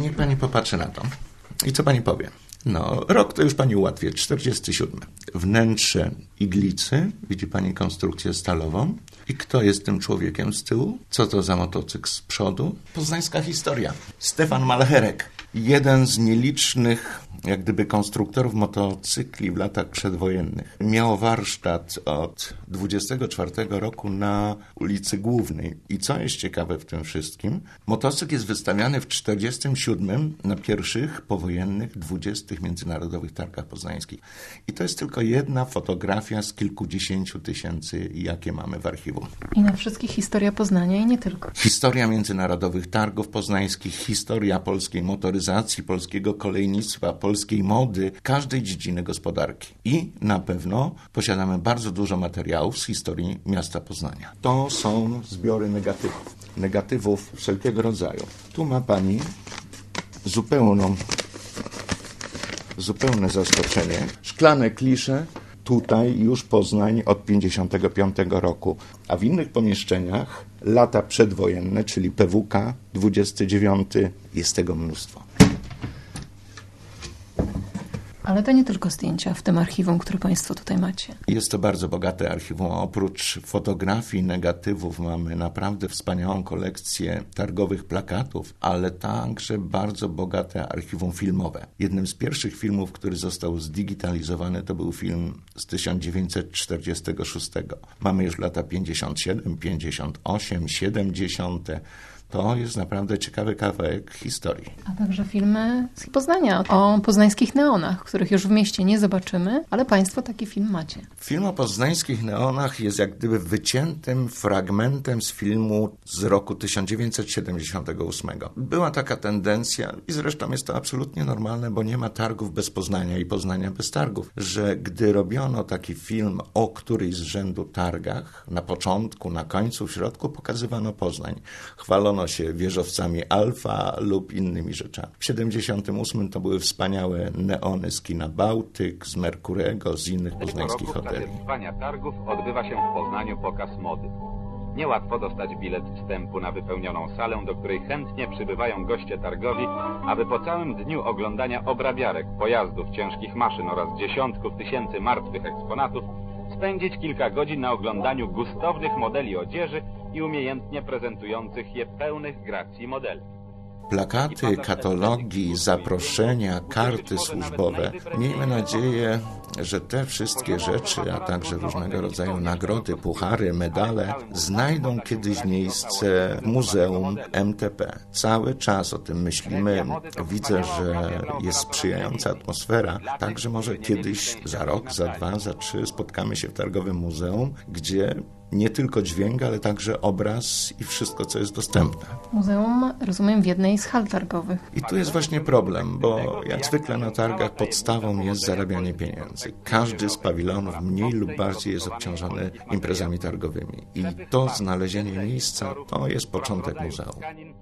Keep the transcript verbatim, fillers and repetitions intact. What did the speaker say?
Niech pani popatrzy na to. I co pani powie? No, rok to już pani ułatwię, czterdziesty siódmy. Wnętrze iglicy, widzi pani konstrukcję stalową. I kto jest tym człowiekiem z tyłu? Co to za motocykl z przodu? Poznańska historia. Stefan Malcherek, jeden z nielicznych, jak gdyby, konstruktorów motocykli w latach przedwojennych. Miał warsztat od dwudziestego czwartego roku na ulicy Głównej. I co jest ciekawe w tym wszystkim? Motocykl jest wystawiany w czterdziestym siódmym na pierwszych powojennych dwudziestych międzynarodowych targach poznańskich. I to jest tylko jedna fotografia z kilkudziesięciu tysięcy, jakie mamy w archiwum. I na wszystkich historia Poznania i nie tylko. Historia międzynarodowych targów poznańskich, historia polskiej motoryzacji, polskiego kolejnictwa, polskiej mody, każdej dziedziny gospodarki. I na pewno posiadamy bardzo dużo materiałów z historii miasta Poznania. To są zbiory negatywów. Negatywów wszelkiego rodzaju. Tu ma pani zupełną, zupełne zaskoczenie. Szklane klisze. Tutaj już Poznań od pięćdziesiątego piątego roku, a w innych pomieszczeniach lata przedwojenne, czyli P W K, dwudziesty dziewiąty, jest tego mnóstwo. Ale to nie tylko zdjęcia w tym archiwum, które państwo tutaj macie. Jest to bardzo bogate archiwum. Oprócz fotografii, negatywów mamy naprawdę wspaniałą kolekcję targowych plakatów, ale także bardzo bogate archiwum filmowe. Jednym z pierwszych filmów, który został zdigitalizowany, to był film z tysiąc dziewięćset czterdziestego szóstego. Mamy już lata pięćdziesiąt siedem, pięćdziesiąt osiem, siedemdziesiąte. To jest naprawdę ciekawy kawałek historii. A także filmy z Poznania o poznańskich neonach, których już w mieście nie zobaczymy, ale państwo taki film macie. Film o poznańskich neonach jest jak gdyby wyciętym fragmentem z filmu z roku tysiąc dziewięćset siedemdziesiątego ósmego. Była taka tendencja, i zresztą jest to absolutnie normalne, bo nie ma targów bez Poznania i Poznania bez targów, że gdy robiono taki film o którejś z rzędu targach, na początku, na końcu, w środku pokazywano Poznań. Chwalono się wieżowcami Alfa lub innymi rzeczami. W siedemdziesiątym ósmym to były wspaniałe neony z kina Bałtyk, z Merkurego, z innych poznańskich hoteli. W trwania targów odbywa się w Poznaniu pokaz mody. Niełatwo dostać bilet wstępu na wypełnioną salę, do której chętnie przybywają goście targowi, aby po całym dniu oglądania obrabiarek, pojazdów, ciężkich maszyn oraz dziesiątków tysięcy martwych eksponatów spędzić kilka godzin na oglądaniu gustownych modeli odzieży i umiejętnie prezentujących je pełnych gracji modeli. Plakaty, katalogi, zaproszenia, karty służbowe. Miejmy nadzieję, że te wszystkie rzeczy, a także różnego rodzaju nagrody, puchary, medale znajdą kiedyś miejsce w Muzeum M T P. Cały czas o tym myślimy. Widzę, że jest sprzyjająca atmosfera. Także może kiedyś, za rok, za dwa, za trzy spotkamy się w Targowym Muzeum, gdzie nie tylko dźwięk, ale także obraz i wszystko, co jest dostępne. Muzeum, rozumiem, w jednej z hal targowych. I tu jest właśnie problem, bo jak zwykle na targach podstawą jest zarabianie pieniędzy. Każdy z pawilonów mniej lub bardziej jest obciążony imprezami targowymi. I to znalezienie miejsca to jest początek muzeum.